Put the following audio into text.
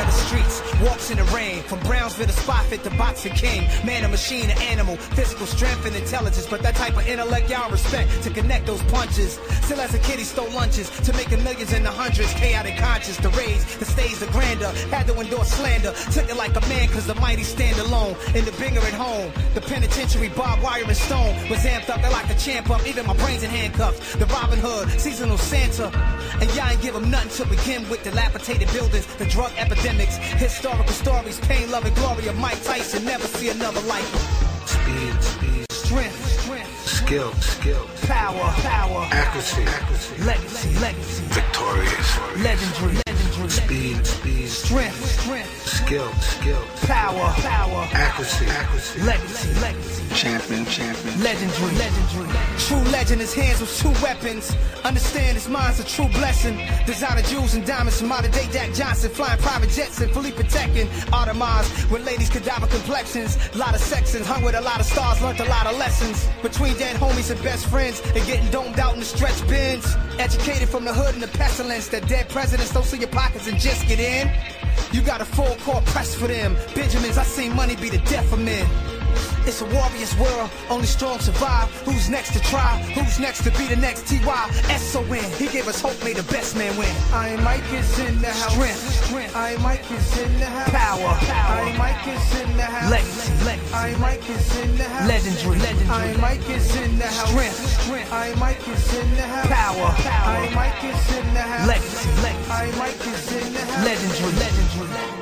of the streets, walks in the rain. From Brownsville to Spofford to Boxing King. Man, a machine, an animal, physical strength and intelligence. But that type of intellect y'all respect to connect those punches. Still as a kid he stole lunches to making millions in the hundreds. Chaotic conscious, the rage, the stage, the grander. Had to endure slander, took it like a man cause the mighty stand alone. In the binger at home, the penitentiary, barbed wire and stone. Was amped up, they like a champ up, even my brains in handcuffs. The Robin Hood, seasonal Santa. And y'all ain't give them nothing to begin with. Dilapidated buildings, the drug epidemics, historical stories, pain, love, and glory of Mike Tyson. Never see another like Speed, strength, skill, power, accuracy, legacy, victorious, legendary, speed, strength, skill, power, accuracy, legacy, champion, legendary. True legend, his hands with two weapons. Understand his mind's a true blessing. Designer jewels and diamonds from modern day Jack Johnson. Flying private jets and Philippe Tekken. Audemars with ladies cadaver complexions. Lot of sexons, hung with a lot of stars, learned a lot of lessons. Between dead homies and best friends, and getting domed out in the stretch bins. Educated from the hood and the pestilence. That dead presidents don't see your pockets and just get in. You got a full court press for them. Benjamins, I seen money be the death of men. It's a warrior's world, only strong survive. Who's next to try? Who's next to be the next T.Y. S.O.N. He gave us hope, made the best man win. I Mike is in the house. Strength. I Mike is in the house. Power. I Mike is in the house. Legacy. I Mike is in the house. Legendary. I Mike is in the house. Strength. I Mike is in the house. Power. I Mike is in the house. Legacy. I Mike is in the house. Legendary.